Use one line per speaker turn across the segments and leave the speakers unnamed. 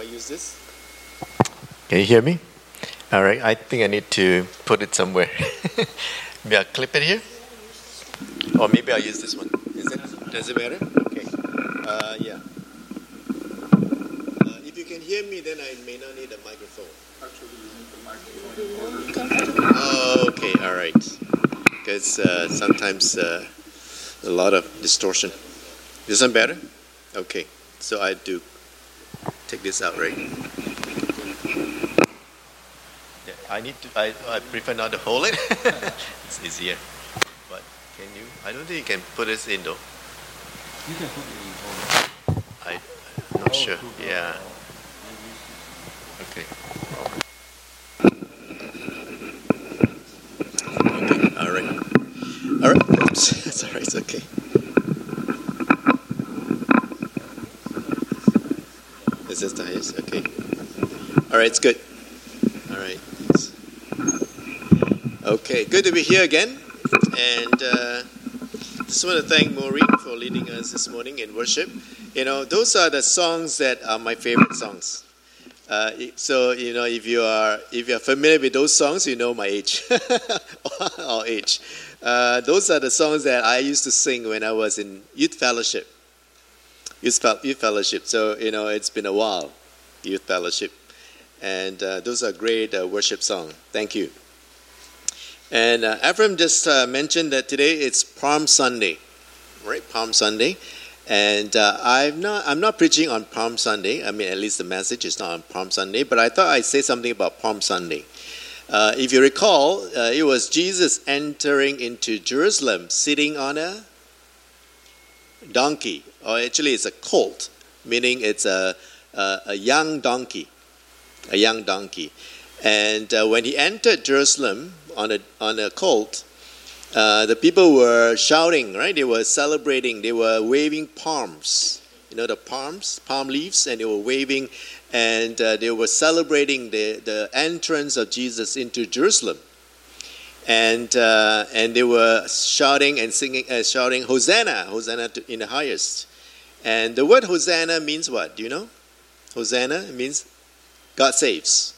I use this?
Can you hear me? All right, I think I need to put it somewhere. Maybe I'll clip it here? Or maybe I'll use this one. Does it matter? Okay. Yeah. If you can hear me, then I may not need a microphone.
Actually, you need the microphone.
Oh, okay, all right. Because sometimes a lot of distortion. This one better? Okay. So I do take this out, right? Yeah, I prefer not to hold it. It's easier. But can you? I don't think you can put this in though.
You can put it in hold.
I'm not sure. Yeah. Okay. Okay. All right. All right. It's all right. It's okay. Is this the highest? Okay. All right. It's good. All right. Okay. Good to be here again. And just want to thank Maureen for leading us this morning in worship. You know, those are the songs that are my favorite songs. So you know, if you're familiar with those songs, you know my age, our age. Those are the songs that I used to sing when I was in youth fellowship. Youth fellowship. So you know, it's been a while, youth fellowship, and those are great worship songs. Thank you. And Ephraim just mentioned that today it's Palm Sunday, right? Palm Sunday. And I'm not preaching on Palm Sunday. I mean, at least the message is not on Palm Sunday. But I thought I'd say something about Palm Sunday. If you recall, it was Jesus entering into Jerusalem, sitting on a donkey, or actually it's a colt, meaning it's a young donkey, a young donkey. And when he entered Jerusalem on a colt, the people were shouting, right? They were celebrating. They were waving palms. You know the palm leaves, and they were waving, and they were celebrating the entrance of Jesus into Jerusalem. And they were shouting and singing, shouting, Hosanna, Hosanna in the highest. And the word Hosanna means what? Do you know? Hosanna means God saves.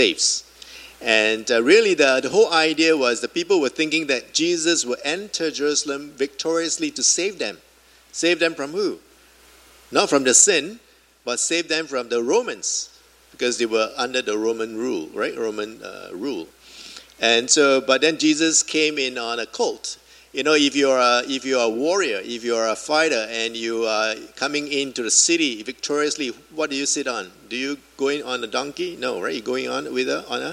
And really the whole idea was the people were thinking that Jesus would enter Jerusalem victoriously to save them. Save them from who? Not from the sin, but save them from the Romans, because they were under the Roman rule, right? Roman rule. And so, but then Jesus came in on a colt. You know, if you're a warrior, if you're a fighter, and you are coming into the city victoriously, what do you sit on? Do you go in on a donkey? No, right? You're going on a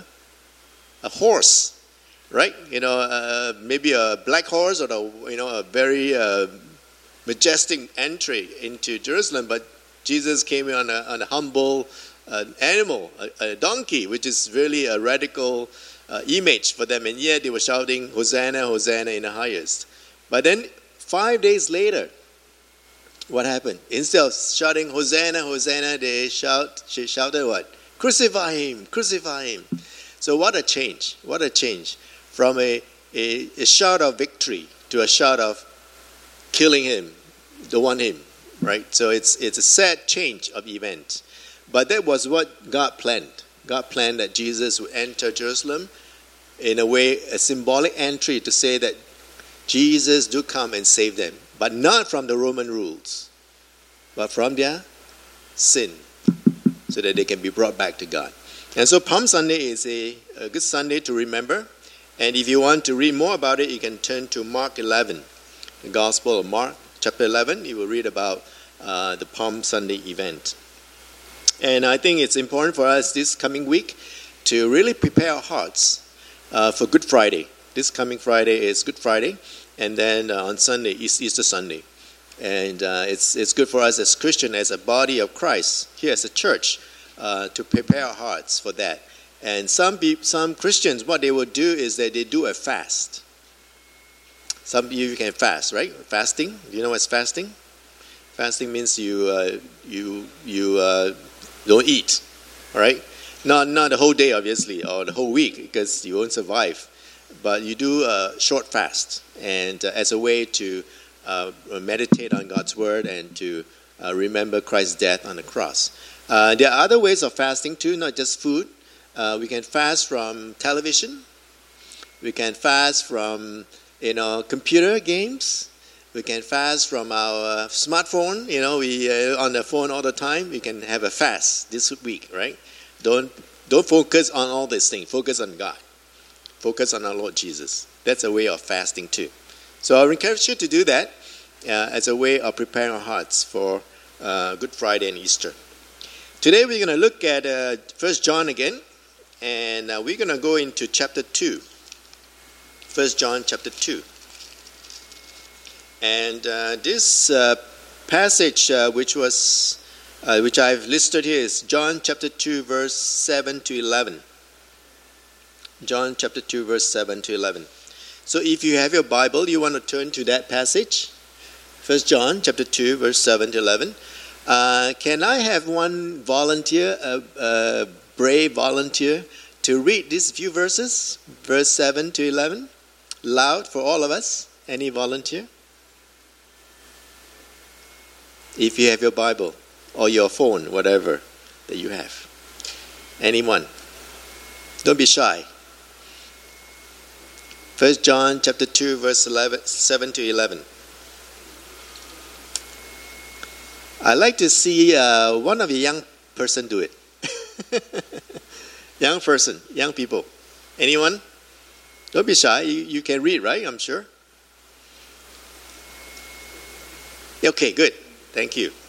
horse, right? You know, maybe a black horse, or a very majestic entry into Jerusalem. But Jesus came in on a humble animal, a donkey, which is really a radical image for them. And yet they were shouting, Hosanna, Hosanna in the highest. But then 5 days later, what happened? Instead of shouting Hosanna, Hosanna, they shouted what? Crucify him, crucify him. So what a change. What a change. From a shout of victory to a shout of killing him, don't want him, right? So it's a sad change of event. But that was what God planned. God planned that Jesus would enter Jerusalem in a way, a symbolic entry to say that Jesus do come and save them. But not from the Roman rules, but from their sin, so that they can be brought back to God. And so Palm Sunday is a good Sunday to remember. And if you want to read more about it, you can turn to Mark 11, the Gospel of Mark, chapter 11. You will read about the Palm Sunday event. And I think it's important for us this coming week to really prepare our hearts for Good Friday. This coming Friday is Good Friday. And then on Sunday is Easter Sunday. And it's good for us as Christians, as a body of Christ, here as a church, to prepare our hearts for that. And some Christians, what they will do is that they do a fast. Some of you can fast, right? Fasting. Do you know what's fasting? Fasting means you don't eat, all right? Not the whole day, obviously, or the whole week, because you won't survive. But you do a short fast, and as a way to meditate on God's word and to remember Christ's death on the cross. There are other ways of fasting too, not just food. We can fast from television. We can fast from, computer games. We can fast from our smartphone. We on the phone all the time. We can have a fast this week, right? Don't focus on all these things. Focus on God. Focus on our Lord Jesus. That's a way of fasting too. So I encourage you to do that as a way of preparing our hearts for Good Friday and Easter. Today we're going to look at 1 John again, and we're going to go into chapter 2. 1 John chapter 2. And this passage which I've listed here is John chapter 2 verse 7 to 11. John chapter 2 verse 7 to 11. So if you have your Bible, you want to turn to that passage. 1 John chapter 2 verse 7 to 11. Can I have one volunteer, a brave volunteer, to read these few verses, verse 7 to 11, loud for all of us? Any volunteer? If you have your Bible or your phone, whatever that you have. Anyone? Don't be shy. 1 John chapter 2 verse 7 to 11. I like to see one of the young person do it. Young person, young people. Anyone? Don't be shy. You can read, right? I'm sure. Okay, good. Thank you.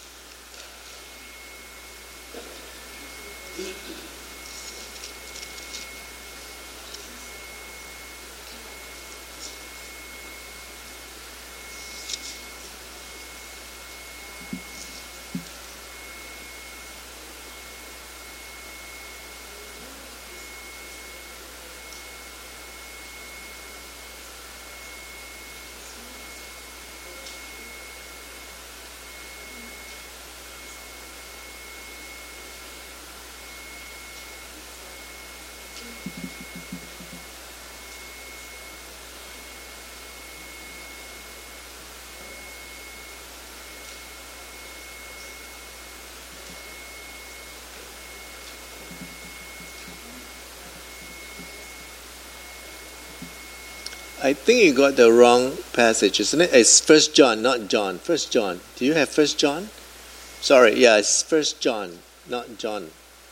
I think you got the wrong passage, isn't it? It's 1 John, not John. 1 John. Do you have 1 John? Sorry, yeah, it's 1 John, not John.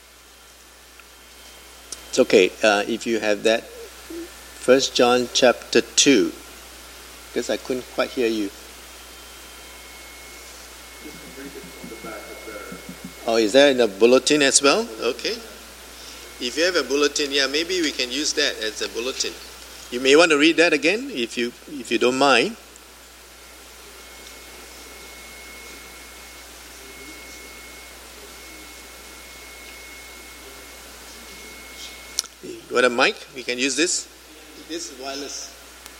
It's okay if you have that. 1 John chapter 2. Because I couldn't quite hear you. Oh, is that in the bulletin as well? Okay. If you have a bulletin, yeah, maybe we can use that as a bulletin. You may want to read that again if you don't mind. You want a mic? We can use this. This is wireless.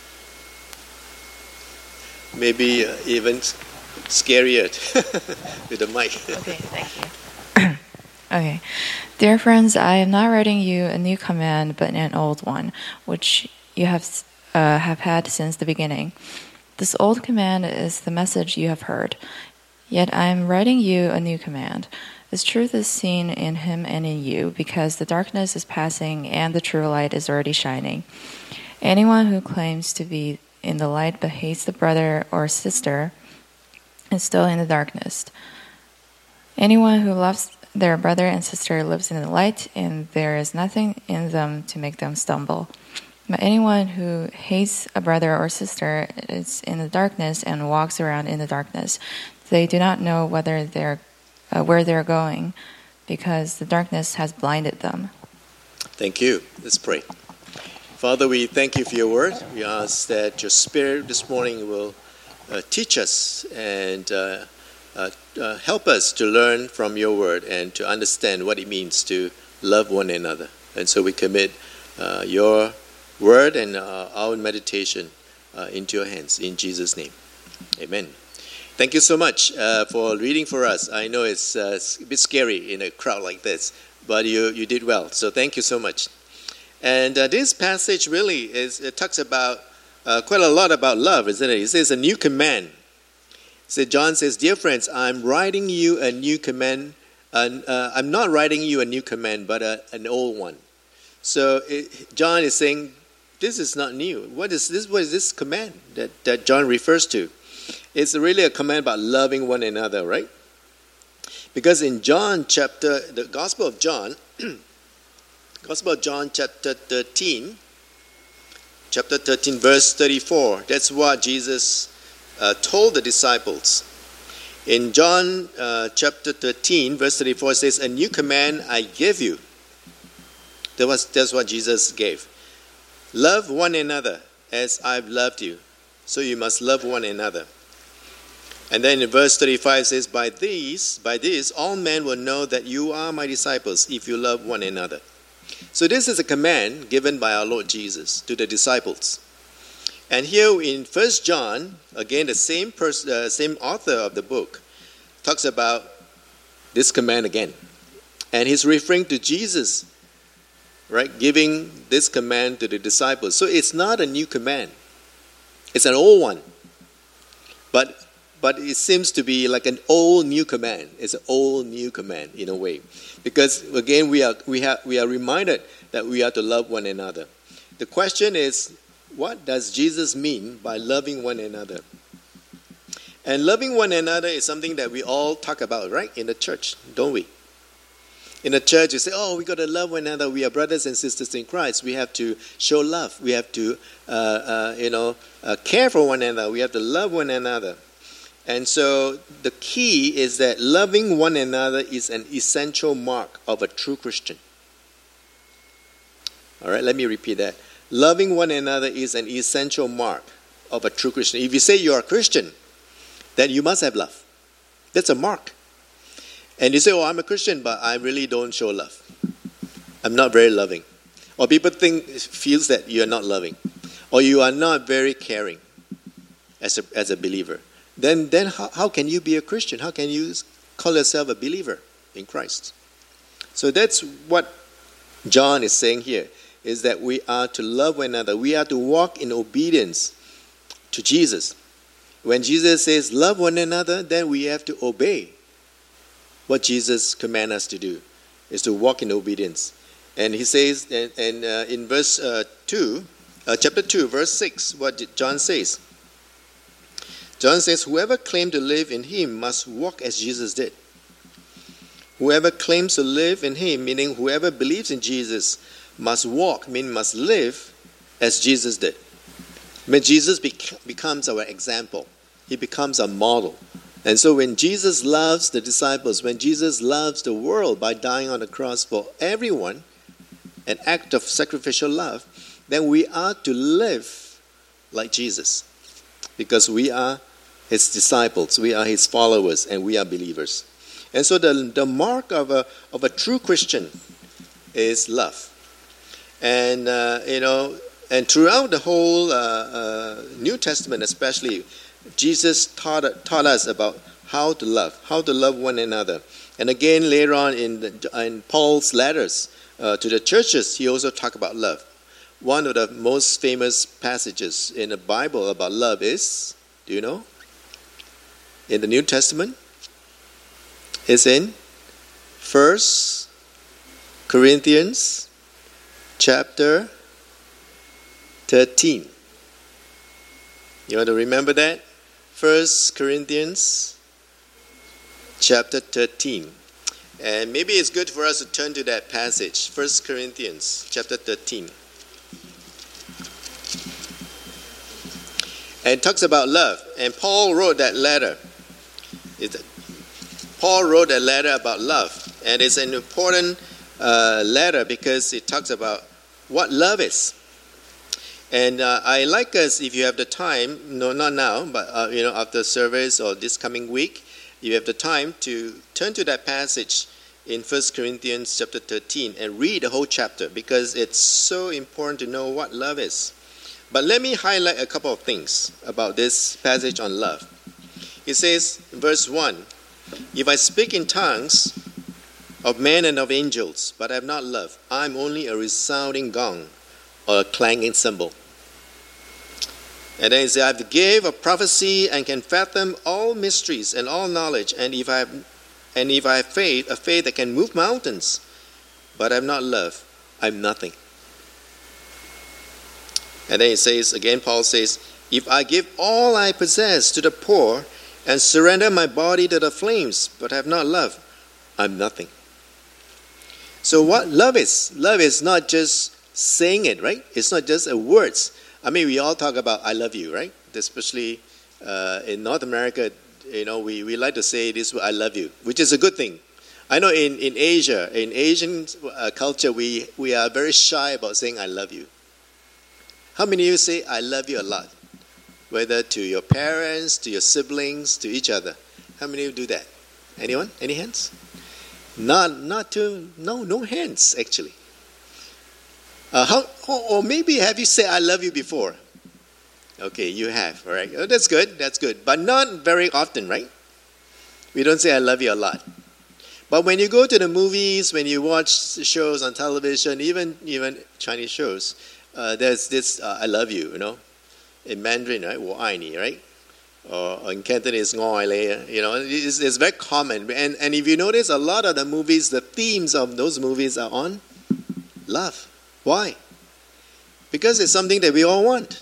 Maybe even scarier with the mic.
Okay, thank you. Okay. Dear friends, I am not writing you a new command, but an old one, which you have had since the beginning. This old command is the message you have heard. Yet I am writing you a new command. This truth is seen in him and in you, because the darkness is passing and the true light is already shining. Anyone who claims to be in the light but hates the brother or sister is still in the darkness. Anyone who loves their brother and sister lives in the light, and there is nothing in them to make them stumble. But anyone who hates a brother or sister is in the darkness and walks around in the darkness. They do not know where they're going, because the darkness has blinded them.
Thank you. Let's pray. Father, we thank you for your word. We ask that your Spirit this morning will teach us and help us to learn from your word and to understand what it means to love one another. And so we commit your word and our meditation into your hands. In Jesus' name. Amen. Thank you so much for reading for us. I know it's a bit scary in a crowd like this, but you did well. So thank you so much. And this passage really it talks about quite a lot about love, isn't it? It says a new command. So John says, "Dear friends, I'm writing you a new command, I'm not writing you a new command, but an old one. So John is saying, this is not new. What is this command that John refers to? It's really a command about loving one another, right? Because in the Gospel of John, chapter 13, verse 34, that's what Jesus told the disciples. In John chapter 13, verse 34, it says, a new command I give you. That's what Jesus gave. Love one another as I've loved you. So you must love one another. And then in verse 35 it says, by this, all men will know that you are my disciples if you love one another. So this is a command given by our Lord Jesus to the disciples. And here in 1 John, again, the same author of the book talks about this command again. And he's referring to Jesus, right, giving this command to the disciples. So it's not a new command. It's an old one. But it seems to be like an old new command. It's an old new command in a way. Because again, we are reminded that we are to love one another. The question is, what does Jesus mean by loving one another? And loving one another is something that we all talk about, right? In the church, don't we? In the church, you say, oh, we got to love one another. We are brothers and sisters in Christ. We have to show love. We have to, care for one another. We have to love one another. And so the key is that loving one another is an essential mark of a true Christian. All right, let me repeat that. Loving one another is an essential mark of a true Christian. If you say you are a Christian, then you must have love. That's a mark. And you say, oh, I'm a Christian, but I really don't show love. I'm not very loving. Or people feels that you are not loving. Or you are not very caring as a believer. Then how can you be a Christian? How can you call yourself a believer in Christ? So that's what John is saying here, is that we are to love one another. We are to walk in obedience to Jesus. When Jesus says love one another, then we have to obey what Jesus commands us to do, is to walk in obedience. And he says, in verse 2, chapter 2, verse 6, what John says. John says, whoever claims to live in him must walk as Jesus did. Whoever claims to live in him, meaning whoever believes in Jesus, must walk, meaning must live as Jesus did. When Jesus becomes our example, he becomes a model. And so when Jesus loves the disciples, when Jesus loves the world by dying on the cross for everyone, an act of sacrificial love, then we are to live like Jesus. Because we are his disciples, we are his followers, and we are believers. And so the mark of a true Christian is love. And and throughout the whole New Testament, especially, Jesus taught us about how to love one another. And again, later on in Paul's letters to the churches, he also talked about love. One of the most famous passages in the Bible about love is, do you know? In the New Testament, it's in 1 Corinthians chapter 13. You want to remember that? 1 Corinthians chapter 13. And maybe it's good for us to turn to that passage, 1 Corinthians chapter 13. And it talks about love. And Paul wrote that letter. Paul wrote a letter about love. And it's an important letter because it talks about what love is. And I like us, if you have the time, no, not now, but after service or this coming week, you have the time to turn to that passage in 1 Corinthians chapter 13 and read the whole chapter because it's so important to know what love is. But let me highlight a couple of things about this passage on love. It says, verse 1, if I speak in tongues of men and of angels, but I have not love, I am only a resounding gong or a clanging cymbal. And then it says, I have the gift of prophecy and can fathom all mysteries and all knowledge, and if I And if I have faith, a faith that can move mountains, but I have not love, I'm nothing. And then it says, again, Paul says, if I give all I possess to the poor and surrender my body to the flames, but have not love, I'm nothing. So what love is not just saying it, right? It's not just words. I mean, we all talk about I love you, right? Especially in North America, we like to say this, I love you, which is a good thing. I know in Asia, in Asian culture, we are very shy about saying I love you. How many of you say I love you a lot? Whether to your parents, to your siblings, to each other. How many of you do that? Anyone? Any hands? No hands actually. Or maybe have you said I love you before? Okay, you have, all right. Oh, that's good, but not very often, right? We don't say I love you a lot. But when you go to the movies, when you watch shows on television, even Chinese shows, there's this I love you, in Mandarin, right? 我爱你, right? Or in Cantonese, 我爱你, it's very common. And if you notice, a lot of the movies, the themes of those movies are on love. Why? Because it's something that we all want.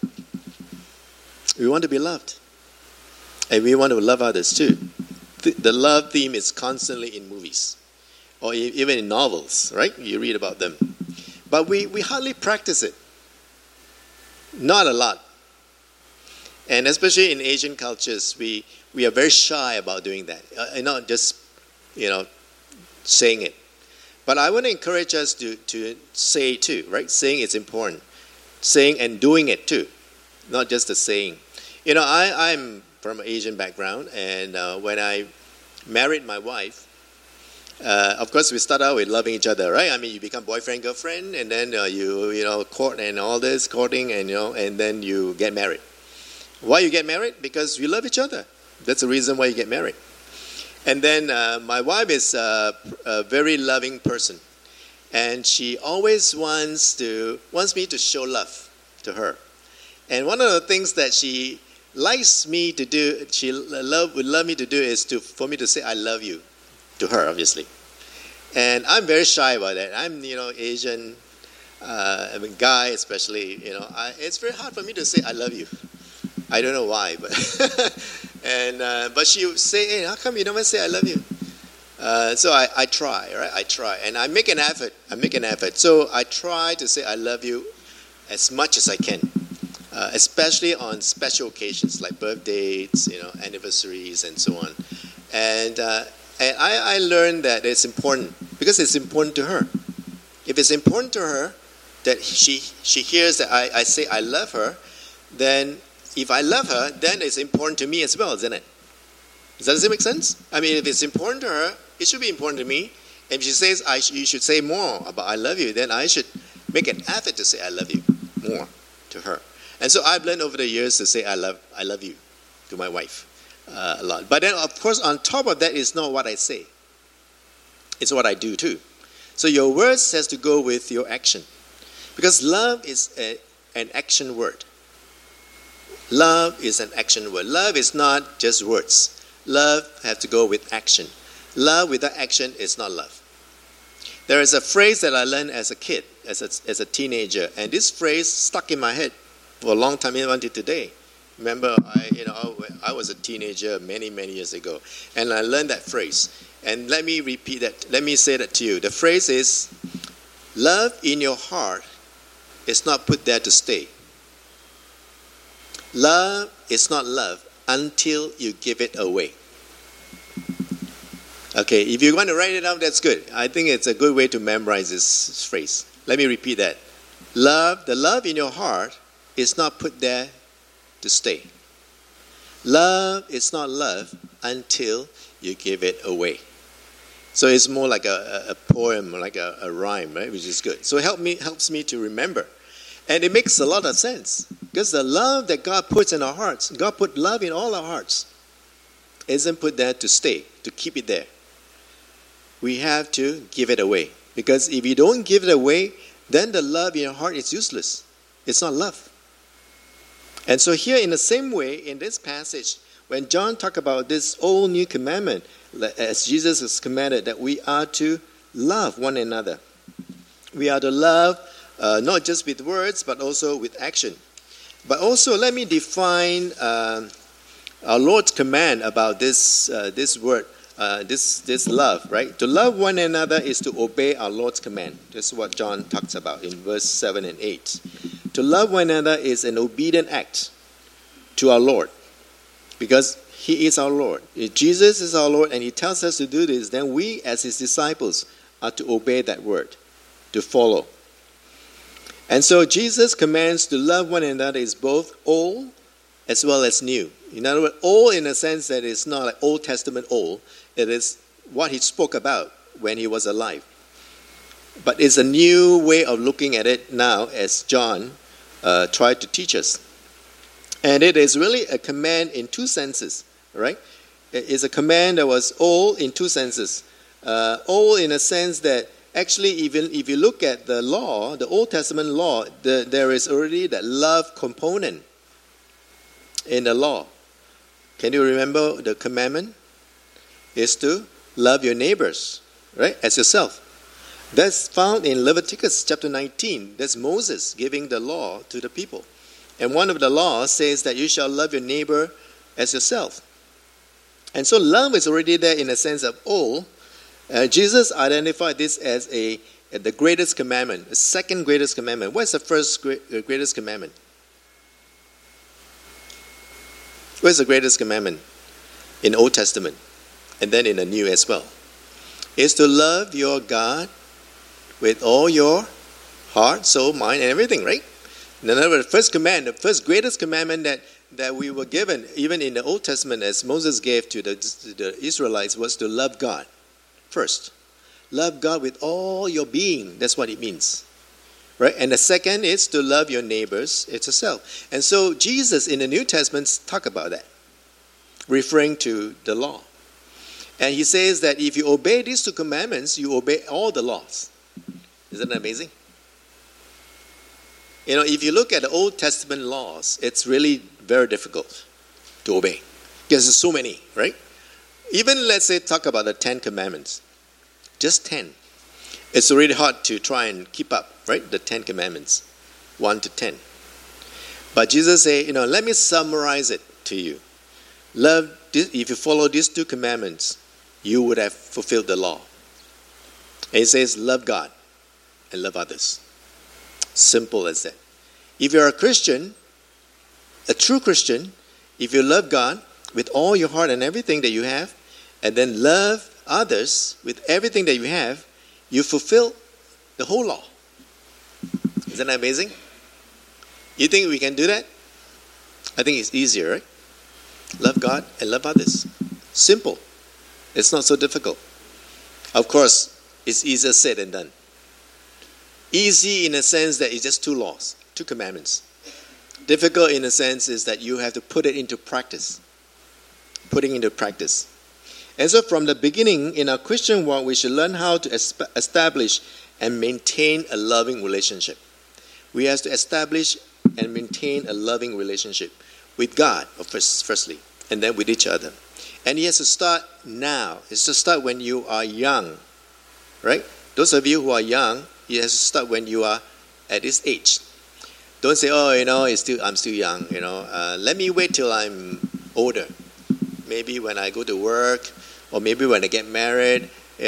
We want to be loved. And we want to love others too. The love theme is constantly in movies. Or even in novels, right? You read about them. But we hardly practice it. Not a lot. And especially in Asian cultures, we are very shy about doing that. Not just, saying it. But I want to encourage us to say too, right? Saying is important. Saying and doing it too. Not just the saying. I'm from an Asian background, and when I married my wife, of course we start out with loving each other, right? I mean, you become boyfriend, girlfriend, and then you court and all this, courting, and then you get married. Why you get married? Because you love each other. That's the reason why you get married. And then my wife is a very loving person, and she always wants me to show love to her. And one of the things that she likes me to do, would love me to do, is for me to say I love you to her, obviously. And I'm very shy about that. I'm Asian, I'm a guy especially. It's very hard for me to say I love you. I don't know why, but but she would say, hey, how come you never say I love you? So I try, right? I try, and I make an effort. So I try to say I love you as much as I can, especially on special occasions like birthdays, anniversaries, and so on. And I learned that it's important because it's important to her. If it's important to her that she hears that I say I love her, then if I love her, then it's important to me as well, isn't it? Does it make sense? I mean, if it's important to her, it should be important to me. And if she says you should say more about I love you, then I should make an effort to say I love you more to her. And so I've learned over the years to say I love you to my wife a lot. But then, of course, on top of that, it's not what I say. It's what I do too. So your words has to go with your action. Because love is an action word. Love is an action word. Love is not just words. Love has to go with action. Love without action is not love. There is a phrase that I learned as a kid, as a teenager, and this phrase stuck in my head for a long time, even until today. Remember, I was a teenager many years ago, and I learned that phrase. And let me repeat that. Let me say that to you. The phrase is, love in your heart is not put there to stay. Love is not love until you give it away. Okay, if you want to write it down, that's good. I think it's a good way to memorize this phrase. Let me repeat that. The love in your heart is not put there to stay. Love is not love until you give it away. So it's more like a poem, like a rhyme, right? Which is good. So it helps me to remember. And it makes a lot of sense. Because the love that God puts in our hearts, God put love in all our hearts, isn't put there to stay, to keep it there. We have to give it away. Because if you don't give it away, then the love in your heart is useless. It's not love. And so here, in the same way, in this passage, when John talked about this old new commandment, as Jesus has commanded, that we are to love one another. We are to love not just with words, but also with action. But also, let me define our Lord's command about this word, this love, right? To love one another is to obey our Lord's command. This is what John talks about in verse 7 and 8. To love one another is an obedient act to our Lord, because He is our Lord. If Jesus is our Lord and He tells us to do this, then we as His disciples are to obey that word, to follow. And so Jesus commands to love one another is both old as well as new. In other words, old in a sense that it's not like Old Testament old. It is what He spoke about when He was alive. But it's a new way of looking at it now, as John tried to teach us. And it is really a command in two senses, right? It is a command that was old in two senses. Old in a sense that actually, even if you look at the law, the Old Testament law, there is already that love component in the law. Can you remember the commandment? Is to love your neighbors, right, as yourself. That's found in Leviticus chapter 19. That's Moses giving the law to the people. And one of the laws says that you shall love your neighbor as yourself. And so love is already there in a sense of old. Jesus identified this as the greatest commandment, the second greatest commandment. What's the first greatest commandment? What's the greatest commandment in the Old Testament and then in the New as well? Is to love your God with all your heart, soul, mind, and everything, right? In other words, the first greatest commandment that we were given, even in the Old Testament, as Moses gave to the Israelites, was to love God first. Love God with all your being. That's what it means. Right? And the second is to love your neighbors as yourself. And so Jesus in the New Testament talk about that, referring to the law. And He says that if you obey these two commandments, you obey all the laws. Isn't that amazing? You know, if you look at the Old Testament laws, it's really very difficult to obey because there's so many, right? Even let's say talk about the 10 commandments, just 10. It's really hard to try and keep up, right? The 10 commandments, 1 to 10. But Jesus said, let me summarize it to you. If you follow these two commandments, you would have fulfilled the law. And He says, love God and love others. Simple as that. If you're a Christian, a true Christian, if you love God with all your heart and everything that you have, and then love others with everything that you have, you fulfill the whole law. Isn't that amazing? You think we can do that? I think it's easier, right? Love God and love others. Simple. It's not so difficult. Of course, it's easier said than done. Easy in a sense that it's just two laws, two commandments. Difficult in a sense is that you have to put it into practice. Putting into practice. And so from the beginning, in our Christian walk, we should learn how to establish and maintain a loving relationship. We have to establish and maintain a loving relationship with God, firstly, and then with each other. And it has to start now. It has to start when you are young, right? Those of you who are young, it has to start when you are at this age. Don't say, I'm still young, let me wait till I'm older. Maybe when I go to work, or maybe when I get married,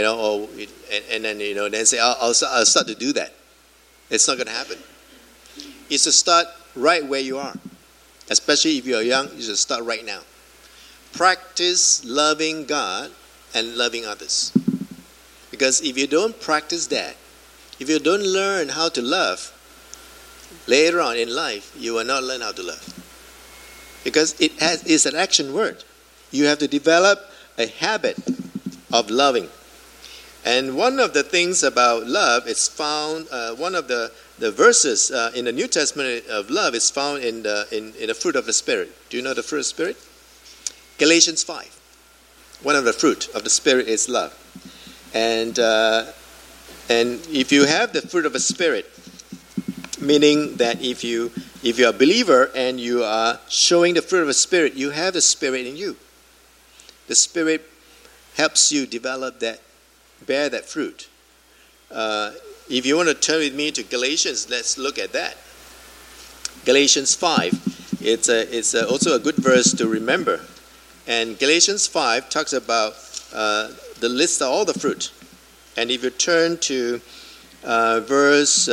and then say, I'll start to do that. It's not going to happen. It's to start right where you are. Especially if you are young, you should start right now. Practice loving God and loving others. Because if you don't practice that, if you don't learn how to love, later on in life, you will not learn how to love. Because it's an action word. You have to develop a habit of loving. And one of the things about love is found, one of the verses in the New Testament of love is found in the fruit of the Spirit. Do you know the fruit of the Spirit? Galatians 5. One of the fruit of the Spirit is love. And if you have the fruit of the Spirit, meaning that if you If you're a believer and you are showing the fruit of the Spirit, you have the Spirit in you. The Spirit helps you develop that, bear that fruit. If you want to turn with me to Galatians, let's look at that. Galatians 5. It's also a good verse to remember. And Galatians 5 talks about the list of all the fruit. And if you turn to verse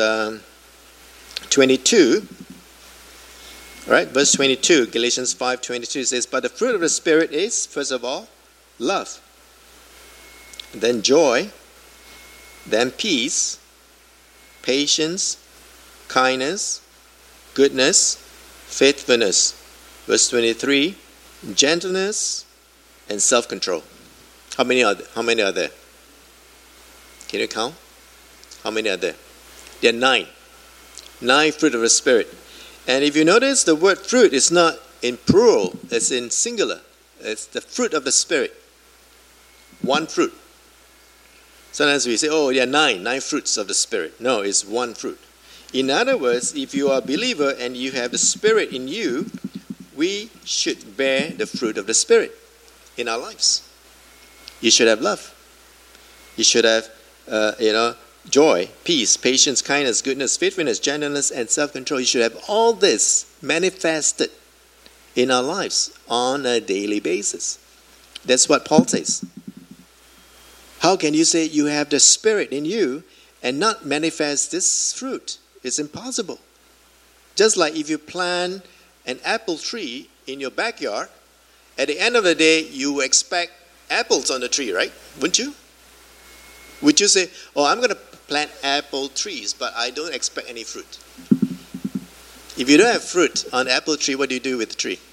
22, right? Verse 22, Galatians 5:22 says, "But the fruit of the Spirit is, first of all, love, then joy, then peace, patience, kindness, goodness, faithfulness." Verse 23, gentleness and self-control. How many are there? Can you count? How many are there? There are 9. 9 fruit of the Spirit. And if you notice, the word fruit is not in plural, it's in singular. It's the fruit of the Spirit. One fruit. Sometimes we say, oh, there are 9 fruits of the Spirit. No, it's one fruit. In other words, if you are a believer and you have the Spirit in you, we should bear the fruit of the Spirit in our lives. You should have love. You should have, joy, peace, patience, kindness, goodness, faithfulness, gentleness, and self-control. You should have all this manifested in our lives on a daily basis. That's what Paul says. How can you say you have the Spirit in you and not manifest this fruit? It's impossible. Just like if you plant an apple tree in your backyard, at the end of the day, you expect apples on the tree, right? Wouldn't you? Would you say, oh, I'm going to plant apple trees, but I don't expect any fruit? If you don't have fruit on the apple tree, what do you do with the tree?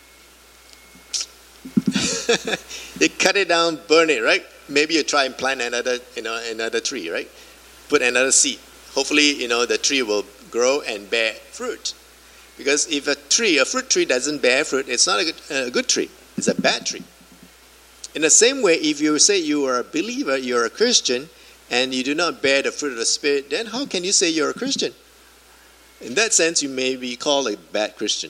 You cut it down, burn it, right? Maybe you try and plant another tree, right? Put another seed. Hopefully, the tree will grow and bear fruit. Because if a fruit tree doesn't bear fruit, it's not a good tree. It's a bad tree. In the same way, if you say you are a believer, you're a Christian, and you do not bear the fruit of the Spirit, then how can you say you're a Christian? In that sense, you may be called a bad Christian.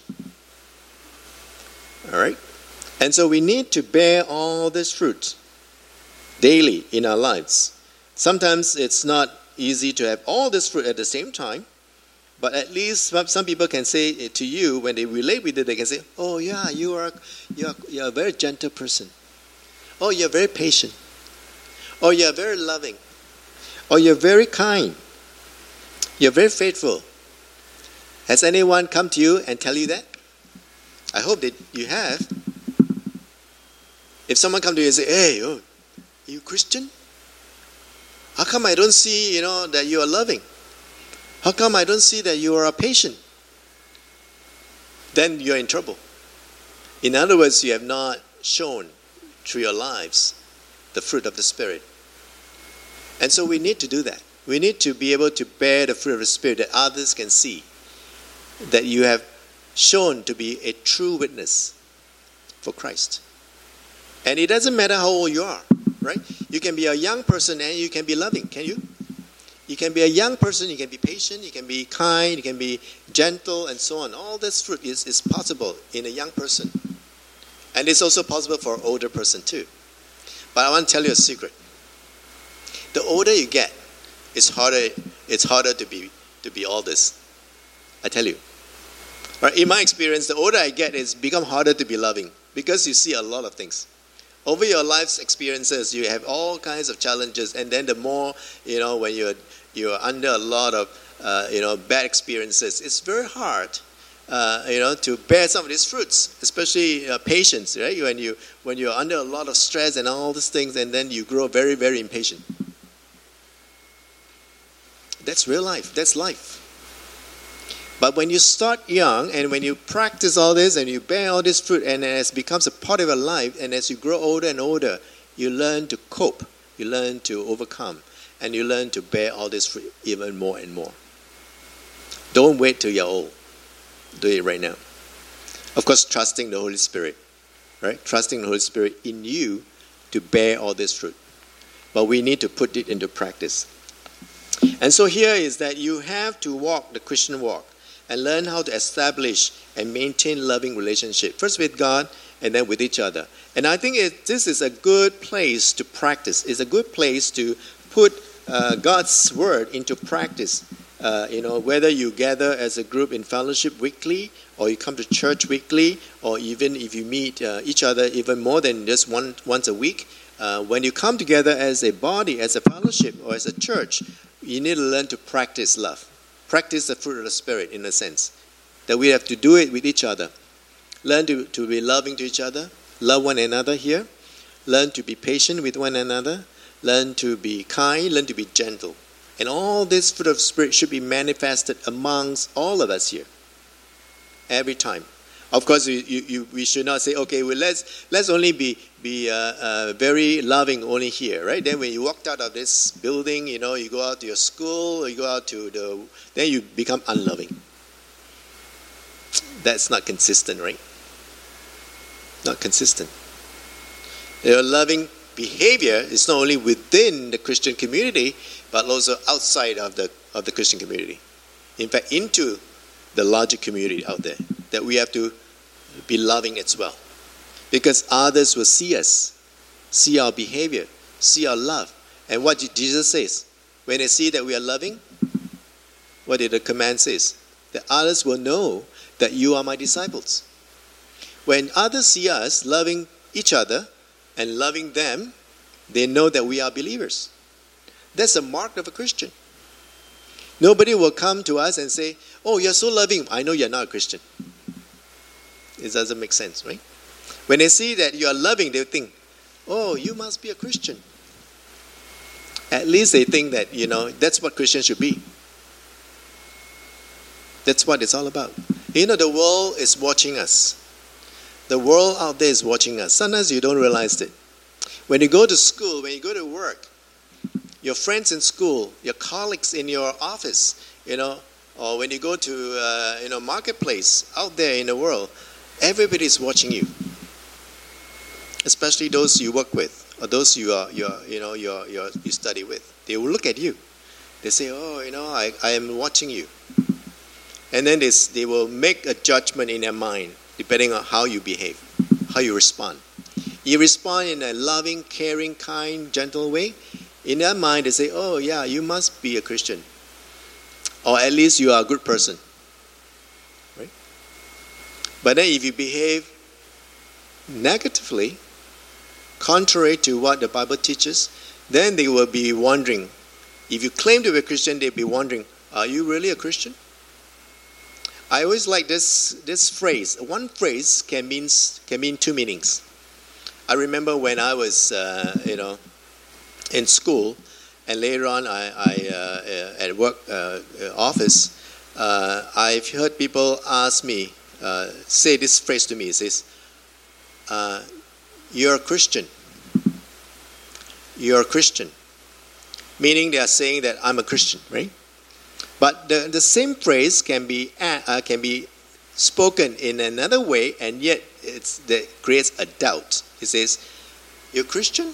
All right? And so we need to bear all this fruit daily in our lives. Sometimes it's not easy to have all this fruit at the same time, but at least some people can say it to you, when they relate with it, they can say, oh yeah, you're a very gentle person. Oh, you're very patient. Oh, you're very loving. Oh, you're very kind. You're very faithful. Has anyone come to you and tell you that? I hope that you have. If someone come to you and say, hey, are you Christian? How come I don't see, that you are loving? How come I don't see that you are patient? Then you're in trouble. In other words, you have not shown through your lives the fruit of the Spirit. And so we need to do that. We need to be able to bear the fruit of the Spirit that others can see that you have shown to be a true witness for Christ. And it doesn't matter how old you are, right? You can be a young person and you can be loving, can you? You can be a young person, you can be patient, you can be kind, you can be gentle, and so on. All this fruit is possible in a young person. And it's also possible for an older person too. But I want to tell you a secret. The older you get, it's harder to be all this. I tell you. Right? In my experience, the older I get, it's become harder to be loving because you see a lot of things. Over your life's experiences, you have all kinds of challenges, and then the more, when you're under a lot of, bad experiences, it's very hard, to bear some of these fruits, especially patience, right? When you're under a lot of stress and all these things, and then you grow very, very impatient. That's real life. That's life. But when you start young and when you practice all this and you bear all this fruit and it becomes a part of your life, and as you grow older and older, you learn to cope, you learn to overcome, and you learn to bear all this fruit even more and more. Don't wait till you're old. Do it right now. Of course, trusting the Holy Spirit, right? Trusting the Holy Spirit in you to bear all this fruit. But we need to put it into practice. And so here is that you have to walk the Christian walk. and learn how to establish and maintain loving relationship, first with God and then with each other. And I think this is a good place to practice. It's a good place to put God's word into practice. Whether you gather as a group in fellowship weekly, or you come to church weekly, or even if you meet each other even more than just once a week, when you come together as a body, as a fellowship, or as a church, you need to learn to practice love. Practice the fruit of the Spirit, in a sense. That we have to do it with each other. Learn to be loving to each other. Love one another here. Learn to be patient with one another. Learn to be kind. Learn to be gentle. And all this fruit of Spirit should be manifested amongst all of us here. Every time. Of course, we should not say, okay, well, let's only be very loving only here, right? Then when you walked out of this building, you go out to your school, or you go out then you become unloving. That's not consistent, right? Not consistent. Your loving behavior is not only within the Christian community, but also outside of the Christian community. In fact, into the larger community out there, that we have to be loving as well. Because others will see us, see our behavior, see our love. And what did Jesus says? When they see that we are loving, what did the command says? That others will know that you are my disciples. When others see us loving each other and loving them, they know that we are believers. That's a mark of a Christian. Nobody will come to us and say, oh, you're so loving. I know you're not a Christian. It doesn't make sense, right? When they see that you are loving, they think, oh, you must be a Christian. At least they think that, that's what Christians should be. That's what it's all about. The world is watching us. The world out there is watching us. Sometimes you don't realize it. When you go to school, when you go to work, your friends in school, your colleagues in your office, or when you go to marketplace out there in the world, everybody is watching you. Especially those you work with, or those you study with. They will look at you. They say, oh, I am watching you. And then they will make a judgment in their mind, depending on how you behave, how you respond. You respond in a loving, caring, kind, gentle way. In their mind, they say, oh, yeah, you must be a Christian. Or at least you are a good person. Right? But then if you behave negatively, contrary to what the Bible teaches, then they will be wondering. If you claim to be a Christian, they'll be wondering, are you really a Christian? I always like this phrase. One phrase can mean two meanings. I remember when I was, in school, and later on I at work office, I've heard people ask me, say this phrase to me. It says, "You're a Christian. You're a Christian," meaning they are saying that I'm a Christian, right? But the same phrase can be spoken in another way, and yet that creates a doubt. It says, "You're a Christian?"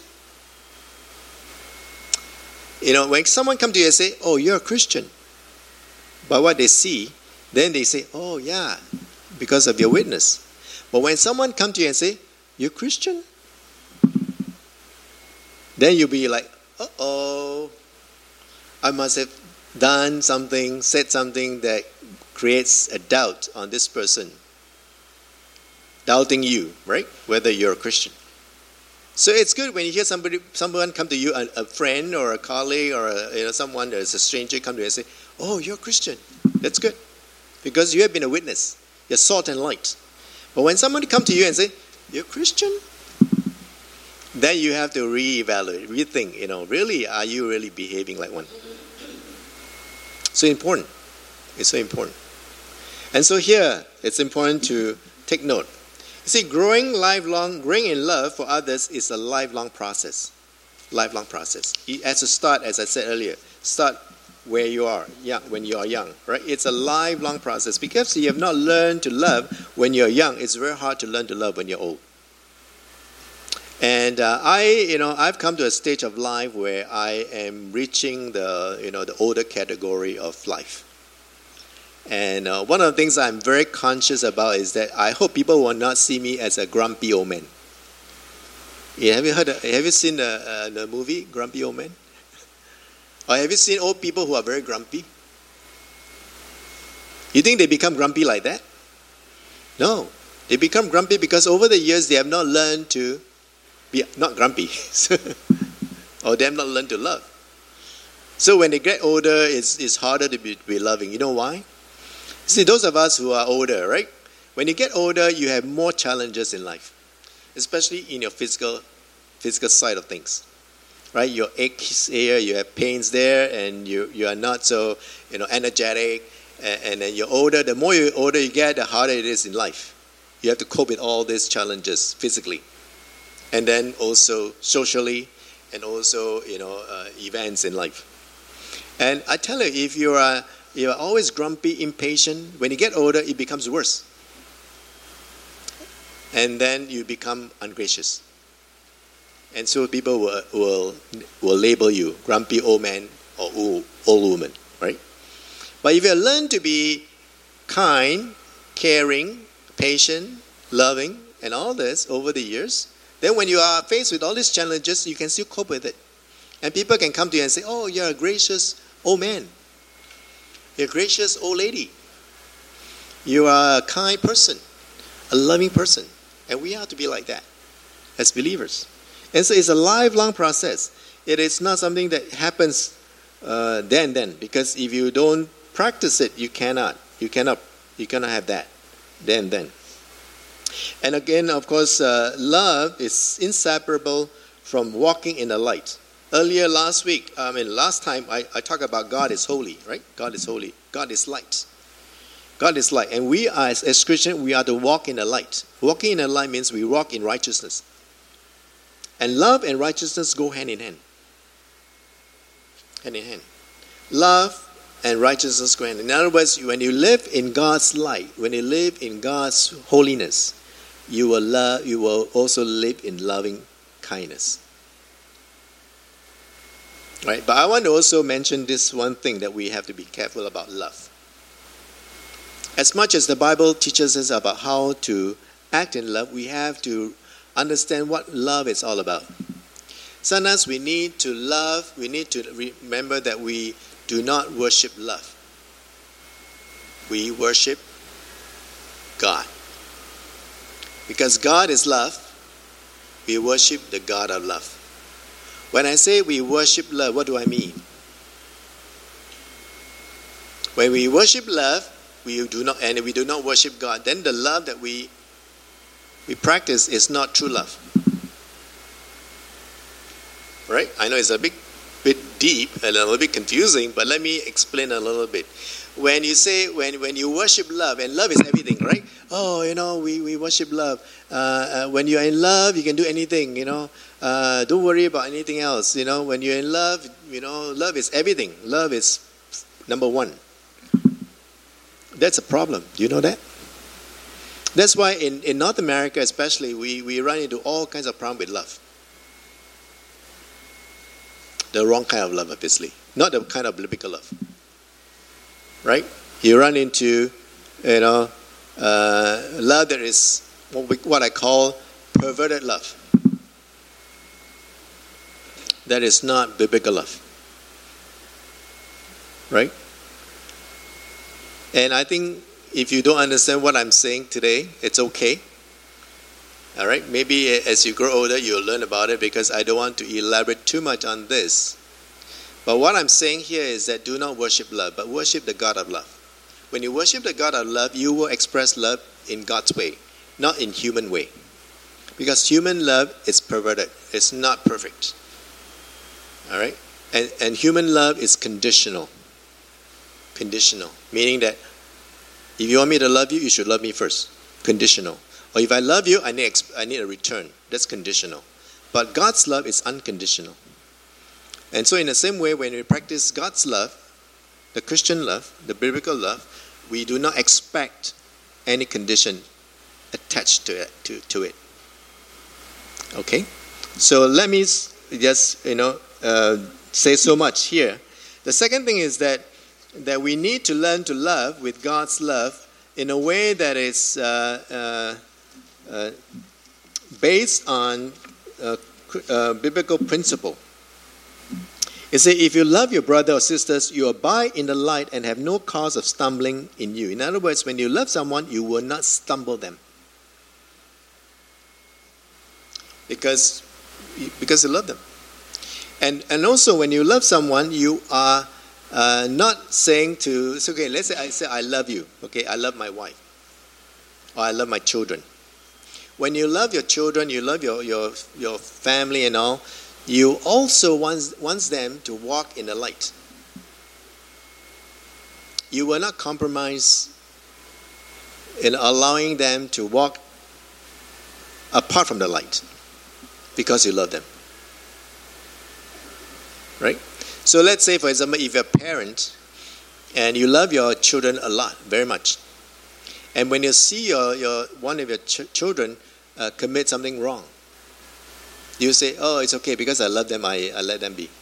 When someone comes to you and say, "Oh, you're a Christian," but what they see, then they say, "Oh, yeah, because of your witness." But when someone comes to you and say, "You're Christian?" then you'll be like, "Uh-oh, I must have done something, said something that creates a doubt on this person, doubting you, right? Whether you're a Christian." So it's good when you hear someone come to you, a friend or a colleague or someone that is a stranger come to you and say, "Oh, you're a Christian." That's good, because you have been a witness. You're salt and light. But when somebody comes to you and say, "You're a Christian," then you have to reevaluate, rethink. Really, are you really behaving like one? So important. It's so important. And so here, it's important to take note. You see, growing in love for others is a lifelong process. Lifelong process. It has to start, as I said earlier, start where you are, when you are young, right? It's a lifelong process. Because you have not learned to love when you're young, it's very hard to learn to love when you're old. And I've come to a stage of life where I am reaching the older category of life. And one of the things I'm very conscious about is that I hope people will not see me as a grumpy old man. Yeah, have you seen the movie Grumpy Old Man? Or have you seen old people who are very grumpy? You think they become grumpy like that? No. They become grumpy because over the years they have not learned to be not grumpy. Or they have not learned to love. So when they get older, it's harder to be loving. You know why? See, those of us who are older, right? When you get older, you have more challenges in life. Especially in your physical side of things. Right? Your aches here, you have pains there, and you are not so energetic. And then you're older. The more older you get, the harder it is in life. You have to cope with all these challenges physically, and then also socially, and also events in life. And I tell you, if you're always grumpy, impatient, when you get older, it becomes worse. And then you become ungracious. And so people will label you grumpy old man or old woman, right? But if you learn to be kind, caring, patient, loving, and all this over the years, then when you are faced with all these challenges, you can still cope with it. And people can come to you and say, oh, you're a gracious old man. You're a gracious old lady. You are a kind person, a loving person. And we have to be like that as believers. And so it's a lifelong process. It is not something that happens then. Because if you don't practice it, you cannot have that then. And again, of course, love is inseparable from walking in the light. Earlier last time, I talked about God is holy, right? God is holy. God is light. God is light. And we are, as Christians, we are to walk in the light. Walking in the light means we walk in righteousness. And love and righteousness go hand in hand. Hand in hand. Love and righteousness go hand in hand. In other words, when you live in God's light, when you live in God's holiness, you will also live in loving kindness. Right? But I want to also mention this one thing that we have to be careful about love. As much as the Bible teaches us about how to act in love, we have to understand what love is all about. Sometimes we need to love, we need to remember that we do not worship love. We worship God. Because God is love, we worship the God of love. When I say we worship love, what do I mean? When we worship love, we do not worship God, then the love that we practice is not true love. Right? I know it's a bit deep and a little bit confusing, but let me explain a little bit. When you say, when you worship love, and love is everything, right? Oh, we worship love. When you're in love, you can do anything, Don't worry about anything else, When you're in love, love is everything. Love is number one. That's a problem. Do you know that? That's why in North America especially, we run into all kinds of problems with love. The wrong kind of love, obviously. Not the kind of biblical love. Right? You run into, love that is what I call perverted love. That is not biblical love. Right? And I think if you don't understand what I'm saying today, it's okay. All right? Maybe as you grow older, you'll learn about it because I don't want to elaborate too much on this. But what I'm saying here is that do not worship love, but worship the God of love. When you worship the God of love, you will express love in God's way, not in human way. Because human love is perverted. It's not perfect. All right? And human love is conditional. Conditional. Meaning that if you want me to love you, you should love me first. Conditional. Or if I love you, I need a return. That's conditional. But God's love is unconditional. And so in the same way, when we practice God's love, the Christian love, the biblical love, we do not expect any condition attached to it. Okay? So let me just, say so much here. The second thing is that that we need to learn to love with God's love in a way that is based on biblical principle. It says, if you love your brother or sisters, you abide in the light and have no cause of stumbling in you. In other words, when you love someone, you will not stumble them. Because you love them. And also, when you love someone, you are not saying to, it's okay, let's say I say I love you, okay, I love my wife, or I love my children. When you love your children, you love your family and all, you also want them to walk in the light. You will not compromise in allowing them to walk apart from the light because you love them. Right? So let's say, for example, if you're a parent and you love your children a lot, very much, and when you see your one of your children commit something wrong, you say, oh, it's okay, because I love them, I let them be.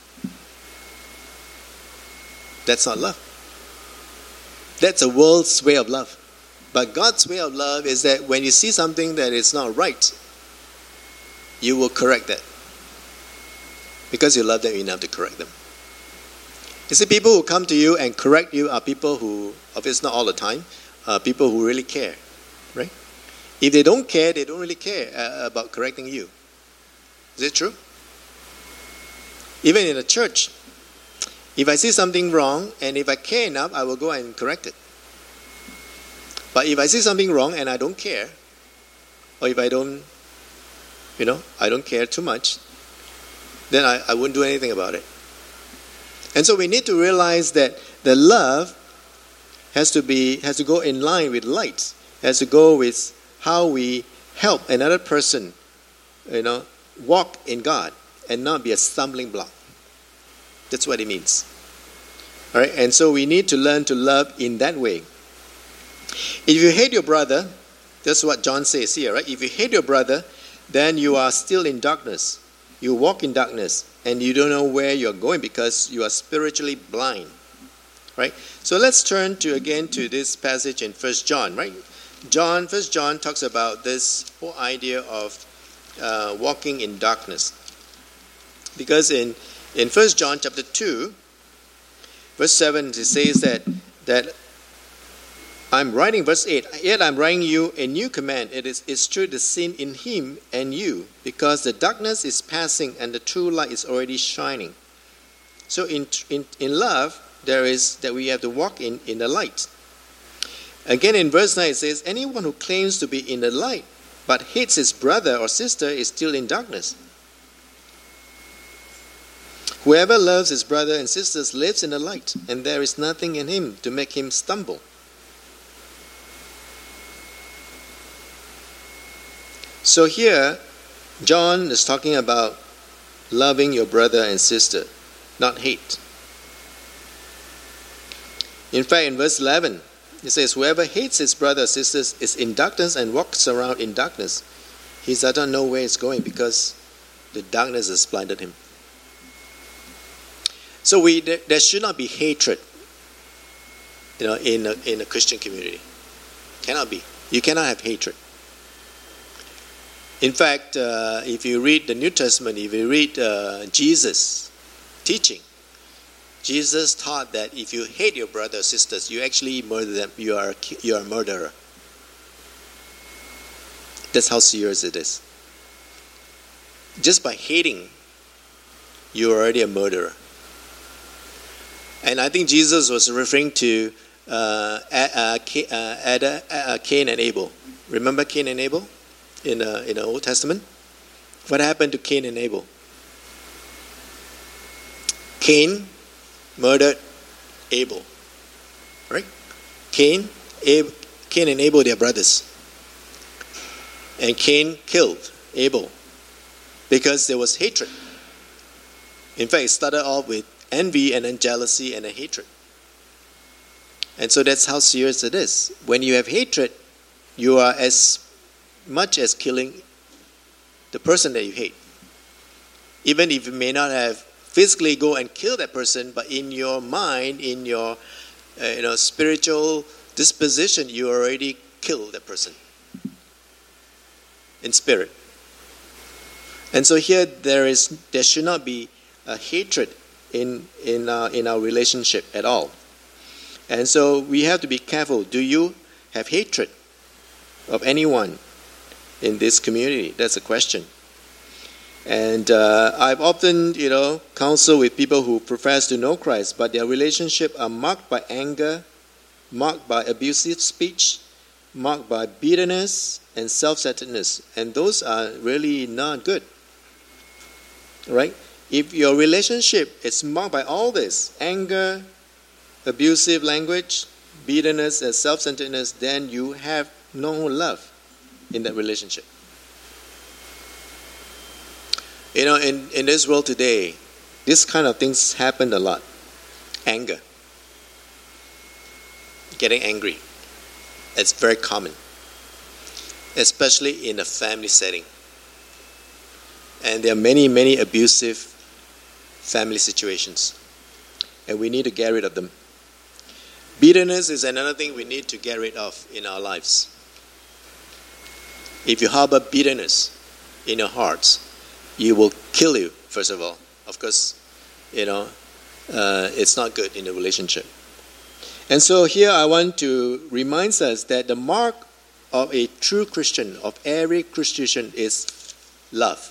That's not love. That's a world's way of love. But God's way of love is that when you see something that is not right, you will correct that. Because you love them enough to correct them. You see, people who come to you and correct you are people who, obviously not all the time, people who really care, right? If they don't care, they don't really care about correcting you. Is it true? Even in a church, if I see something wrong and if I care enough, I will go and correct it. But if I see something wrong and I don't care, or if I don't, I don't care too much, then I wouldn't do anything about it. And so we need to realize that the love has to go in line with light, has to go with how we help another person, walk in God and not be a stumbling block. That's what it means. All right, and so we need to learn to love in that way. If you hate your brother, that's what John says here, right? If you hate your brother, then you are still in darkness. You walk in darkness and you don't know where you're going because you are spiritually blind. Right? So let's turn again to this passage in 1 John, right? 1 John talks about this whole idea of walking in darkness. Because in 1 John chapter 2, verse 7, it says that I'm writing, verse 8, yet I'm writing you a new command. It's true the sin in him and you, because the darkness is passing and the true light is already shining. So in love, there is that we have to walk in the light. Again in verse 9 it says, anyone who claims to be in the light but hates his brother or sister is still in darkness. Whoever loves his brother and sisters lives in the light, and there is nothing in him to make him stumble. So here, John is talking about loving your brother and sister, not hate. In fact, in verse 11, it says, whoever hates his brother or sisters is in darkness and walks around in darkness. He doesn't know where he's going because the darkness has blinded him. So there should not be hatred, in a Christian community. Cannot be. You cannot have hatred. In fact, if you read the New Testament, if you read Jesus' teaching, Jesus taught that if you hate your brothers or sisters, you actually murder them. You are a murderer. That's how serious it is. Just by hating, you are already a murderer. And I think Jesus was referring to Cain and Abel. Remember Cain and Abel in the Old Testament? What happened to Cain and Abel? Cain murdered Abel. Right? Cain and Abel, they are brothers. And Cain killed Abel because there was hatred. In fact, it started off with envy and then jealousy and then hatred. And so that's how serious it is. When you have hatred, you are as much as killing the person that you hate. Even if you may not have physically go and kill that person, but in your mind, in your spiritual disposition, you already killed that person in spirit. And so here there should not be a hatred in our relationship at all. And so we have to be careful. Do you have hatred of anyone in this community? That's a question. And I've often, counseled with people who profess to know Christ, but their relationship are marked by anger, marked by abusive speech, marked by bitterness and self-centeredness. And those are really not good. Right? If your relationship is marked by all this, anger, abusive language, bitterness, and self-centeredness, then you have no love in that relationship. In this world today, this kind of things happen a lot. Anger. Getting angry. It's very common. Especially in a family setting. And there are many, many abusive family situations. And we need to get rid of them. Bitterness is another thing we need to get rid of in our lives. If you harbor bitterness in your hearts, it will kill you, first of all. Of course, it's not good in a relationship. And so here I want to remind us that the mark of a true Christian, of every Christian, is love.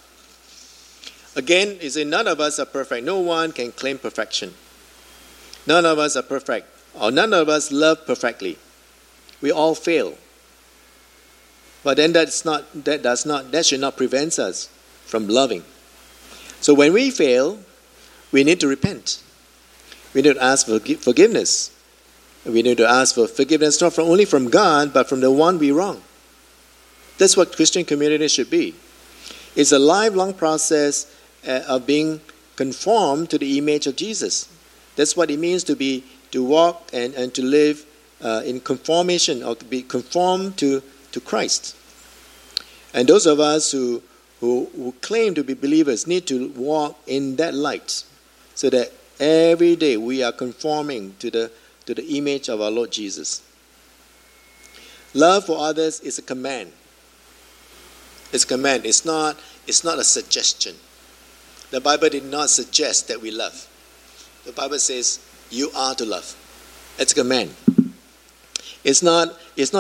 Again, none of us are perfect. No one can claim perfection. None of us are perfect, or none of us love perfectly. We all fail. But then that should not prevent us from loving. So when we fail, we need to repent. We need to ask for forgiveness. We need to ask for forgiveness not only from God, but from the one we wrong. That's what Christian community should be. It's a lifelong process of being conformed to the image of Jesus. That's what it means to walk and to live in conformation, or to be conformed to Christ. And those of us who claim to be believers need to walk in that light, so that every day we are conforming to the image of our Lord Jesus. Love for others is a command. It's a command. It's not a suggestion. The Bible did not suggest that we love. The Bible says you are to love. It's a command. It's not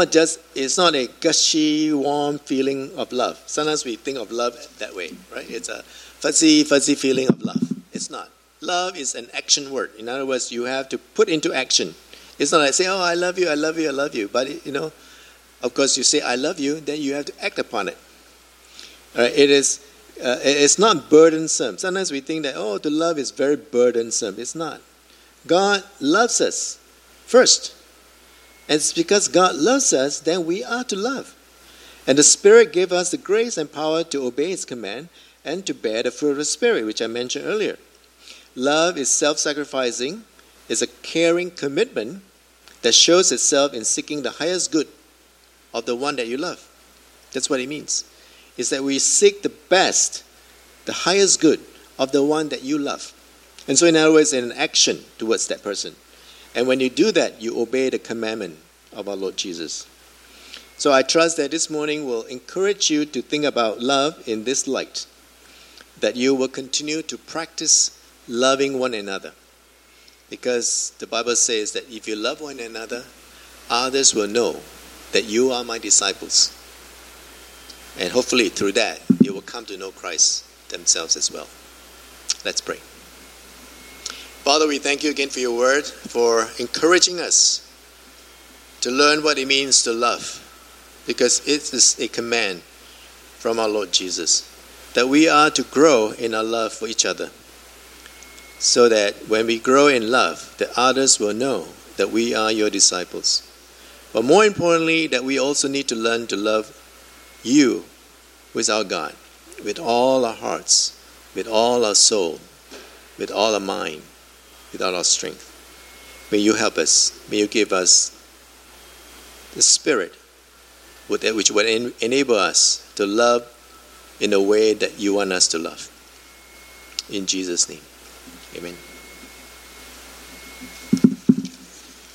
a gushy, warm feeling of love. Sometimes we think of love that way, right? It's a fuzzy feeling of love. It's not. Love is an action word. In other words, you have to put into action. It's not like say, I love you, I love you, I love you. But, of course, you say, I love you, then you have to act upon it. All right? It's not burdensome. Sometimes we think that, to love is very burdensome. It's not. God loves us first. And it's because God loves us, then we are to love. And the Spirit gave us the grace and power to obey His command and to bear the fruit of the Spirit, which I mentioned earlier. Love is self-sacrificing, is a caring commitment that shows itself in seeking the highest good of the one that you love. That's what it means. It's that we seek the best, the highest good of the one that you love. And so in other words, in an action towards that person. And when you do that, you obey the commandment of our Lord Jesus. So I trust that this morning will encourage you to think about love in this light. That you will continue to practice loving one another. Because the Bible says that if you love one another, others will know that you are my disciples. And hopefully through that, you will come to know Christ themselves as well. Let's pray. Father, we thank you again for your word, for encouraging us to learn what it means to love. Because it is a command from our Lord Jesus, that we are to grow in our love for each other. So that when we grow in love, that others will know that we are your disciples. But more importantly, that we also need to learn to love you, who is our God, with all our hearts, with all our soul, with all our mind, with all our strength. May you help us. May you give us the Spirit which will enable us to love in a way that you want us to love. In Jesus' name, amen.